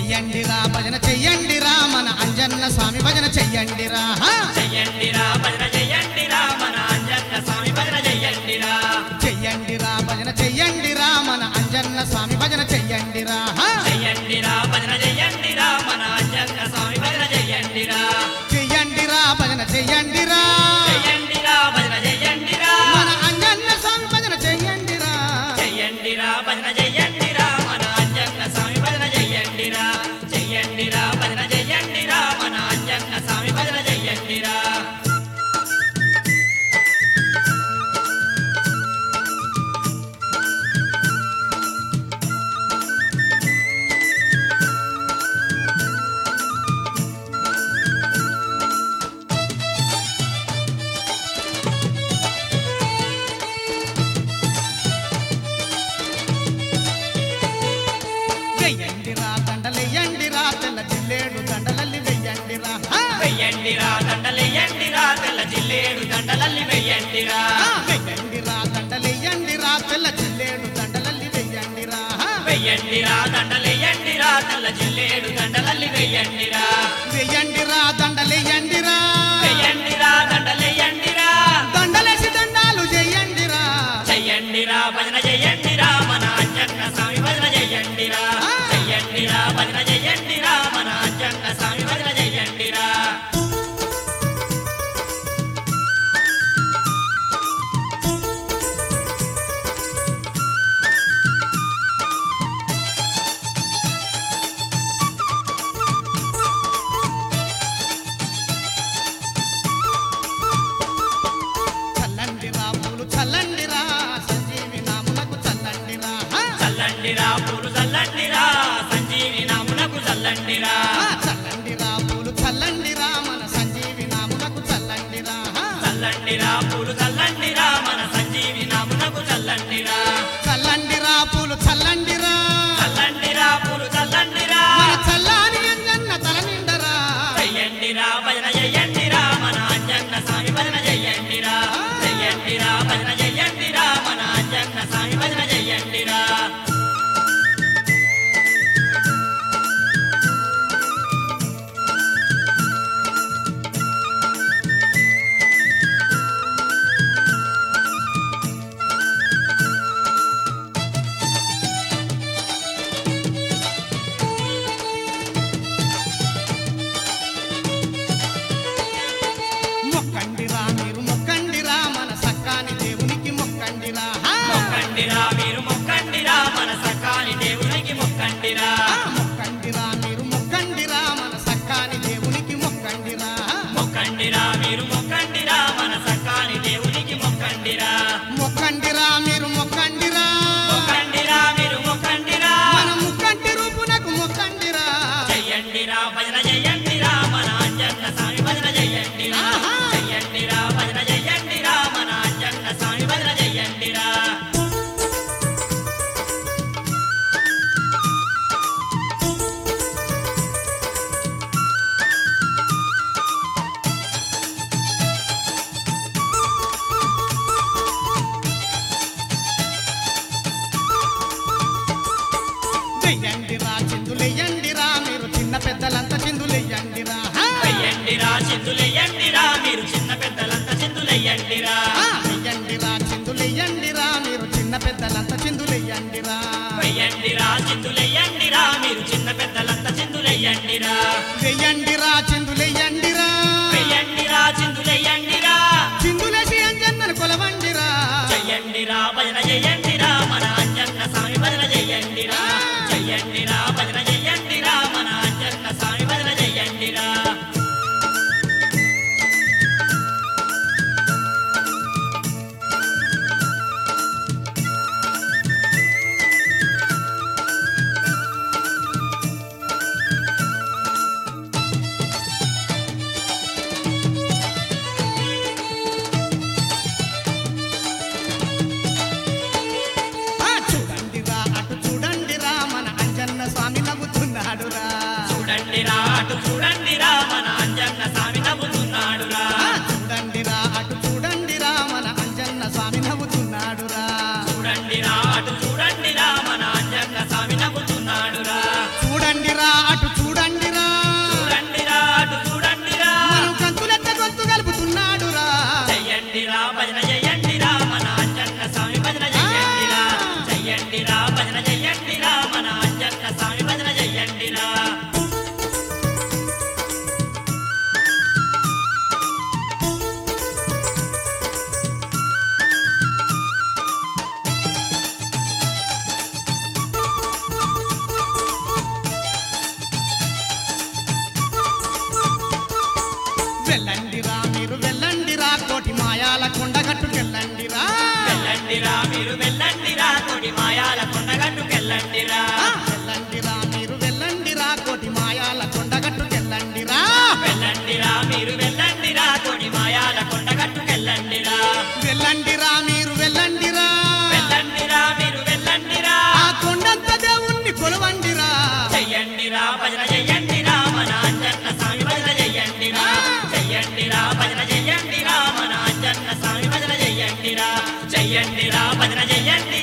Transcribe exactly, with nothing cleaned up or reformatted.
చెయ్యండిరా భజన చెయ్యండిరా మన అంజన్న స్వామి భజన చెయ్యండిరా చెయ్యండిరా భజన చెయ్యండిరా మన అంజన్న స్వామి భజన చెయ్యండిరా చెయ్యండిరా భజన చెయ్యండిరా మన అంజన్న స్వామి భజన చెయ్యండిరా చెయ్యండిరా భజన చెయ్యండిరా మన అంజన్న స్వామి భజన చెయ్యండిరా చెయ్యండిరా భజన చెయ్యండిరా చెయ్యండిరా భజన చెయ్యండిరా మన అంజన్న స్వామి భజన చెయ్యండిరా చెయ్యండిరా భజన చెయ్యండిరా మన అంజన్న స్వామి భజన చెయ్యండిరా చెయ్యండిరా భజన చెయ్యండిరా మన అంజన్న స్వామి భజన చెయ్యండిరా వెయ్యండిరా దండలెయ్యండిరా తెల్ల జిల్లేడు దండలల్లి వెయ్యండిరా వెయ్యండిరా దండలెయ్యండిరా తెల్ల జిల్లేడు దండలల్లి వెయ్యండిరా వెయ్యండిరా దండలెయ్యండిరా తెల్ల జిల్లేడు దండలల్లి వెయ్యండిరా వెయ్యండిరా దండలెయ్యండిరా తెల్ల జిల్లేడు దండలల్లి వెయ్యండిరా వెయ్యండిరా దండలెయ్యండిరా వెయ్యండిరా దండలెయ్యండిరా దండలేసి దండాలు చెయ్యండిరా చెయ్యండిరా భజన చెయ్యండిరా మన అంజన్న స్వామి భజన చెయ్యండిరా చెయ్యండిరా భజన చెయ్యండిరా మన అంజన్న స్వామి భజన చెయ్యండిరా చల్లండిరా పూలు చల్లండిరా సంజీవి నామునకు చల్లండిరా చల్లండిరా పూలు చల్లండిరా సంజీవి నామునకు చల్లండిరా చల్లండిరా పూలు చల్లండిరా మన సంజీవి నామునకు చల్లండిరా చల్లండిరా పూలు చల్లండిరా మన సంజీవి నామునకు చల్లండిరా చల్లండిరా పూలు చల్లండిరా చల్లండిరా పూలు చల్లండిరా మన చల్లాని అంజన్న తల నిండరా చెయ్యండిరా భజన చెయ్యండిరా మన అంజన్న స్వామి భజన చెయ్యండిరా చెయ్యండిరా భజన చెయ్యండిరా మన అంజన్న స్వామి భజన చెయ్యండిరా మొక్కండిరా మీరు మొక్కండిరా మన సక్కాని దేవునికి మొక్కండిరా మొక్కండిరా మీరు మొక్కండిరా మన సకాని దేవునికి మొక్కండిరా మొక్కండిరా మీరు మొక్కండిరా మన సక్కాని దేవునికి మొక్కండిరా మొక్కండిరా మీరు మొక్కండిరా మన సకాని దేవునికి మొక్కండిరా మొక్కండిరా మీరు మొక్కండిరా మొక్కండిరా మీరు మొక్కండిరా మన ముక్కంటి రూపునకు మొక్కండిరా చెయ్యండిరా భజన చెయ్యండిరా మన అంజన్న స్వామి భజన చెయ్యండిరా చెయ్యండిరా భజన చెయ్యండిరా మన అంజన్న స్వామి భజన చెయ్యండిరా వెయ్యండిరా చిందులెయ్యండిరా మీరు చిన్న పెద్దలంతా చిందులెయ్యండిరా వెయ్యండిరా చిందులెయ్యండిరా మీరు చిన్న పెద్దలంతా చిందులెయ్యండిరా వెయ్యండిరా చిందులెయ్యండిరా మీరు చిన్న పెద్దలంతా చిందులెయ్యండిరా వెయ్యండిరా చిందులెయ్యండిరా మీరు చిన్న పెద్దలంతా చిందులెయ్యండిరా వెయ్యండిరా చిందులెయ్యండిరా వెయ్యండిరా చిందులెయ్యండిరా చిందులేసి అంజన్నను కొలవండిరా చెయ్యండిరా భజన చెయ్యండిరా మన అంజన్న స్వామి భజన చెయ్యండిరా చెయ్యండిరా భజన చెయ్యండిరా మన అంజన్న స్వామి భజన చెయ్యండిరా చెయ్యండిరా భజన చెయ్యండి